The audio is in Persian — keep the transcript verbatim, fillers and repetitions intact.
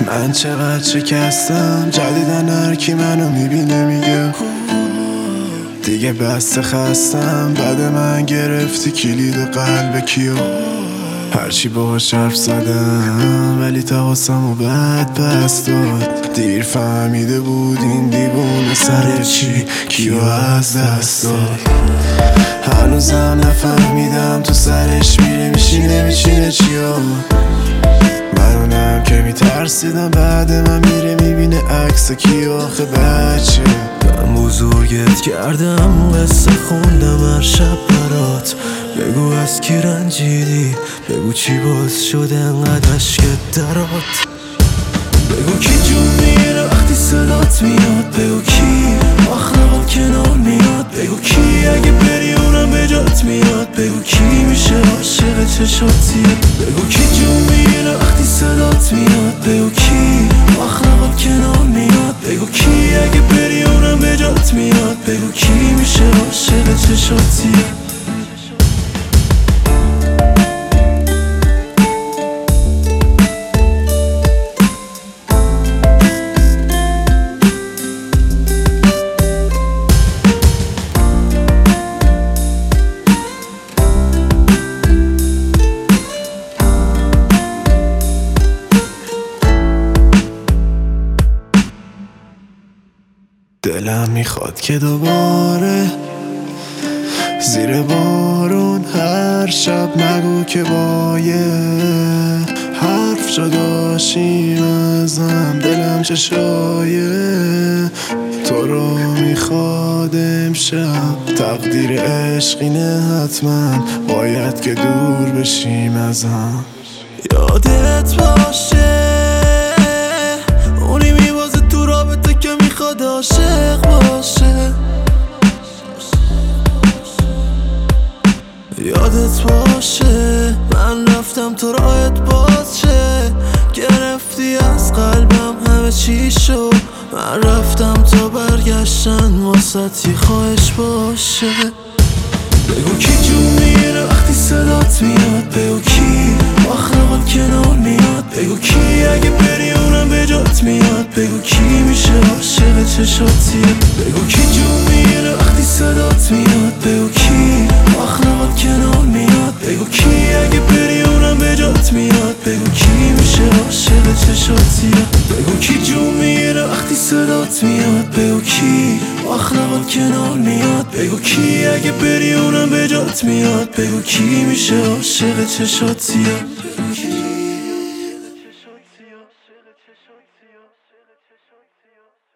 من چقدر شکستم جدیدن هر کی منو میبینه میگه دیگه بسته خستم. بعد من گرفتی کلید قلب کیو، هرچی باهاش حرف زدم ولی تقاسم و بعد بست داد. دیر فهمیده بود این دیوونه سر چی کیو از دست داد. هنوزم نفهمیدم تو سرش میره میشینه میچینه چیا. منونم که میترسیدم بعد من میره میبینه عکس کی آخه بچه. من بزرگت کردم قصه خوندم هر شب برات. بگو از کی رنجیدی، بگو چی باز شده انقدر عشقت درات. بگو کی جون میگیره وقتی صدات میاد، بگو کی اخلاقات کنار میاد، بگو کی اگه بری اونم به جات میاد، بگو کی میشه عاشق چشاتیه. بگو کی جون میگیره وقتی صدات میاد، بگو کی اخلاقات کنار میاد، بگو کی اگه بری اونم به جات میاد، بگو کی میشه عاشق چشاتیه. دلم میخواد که دوباره زیر بارون هر شب نگو که با یه حرف جداشیم ازم. دلم چشایه تو رو میخواد امشب. تقدیر عشقینه حتما باید که دور بشیم ازم. یادت باشه اونی میبازه تو رابطه که میخواد عاشق باشه. یادت باشه من رفتم تو راهت باز شه. گرفتی از قلبم همه چی شو. من رفتم تا برگشتن واسه یه خواهش باشه. بگو کی جون میگیره وقتی صدات میاد، بگو کی اخلاقات کنار میاد، بگو کی اگه بری اونم به جات میاد، بگو کی میشه عاشق چشاتیه. بگو کی جون میگیره وقتی صدات میاد، بگو کی اخلاقات کنار میاد، بگو کی اگه بری اونم به جات میاد، بگو کی میشه عاشق چشاتیه. بگو کی جون میگیره وقتی صدات میاد، بگو کی اخلاقات کنار میاد، بگو کی اگه بری اونم به جات میاد، بگو کی میشه عاشق چشاتیه.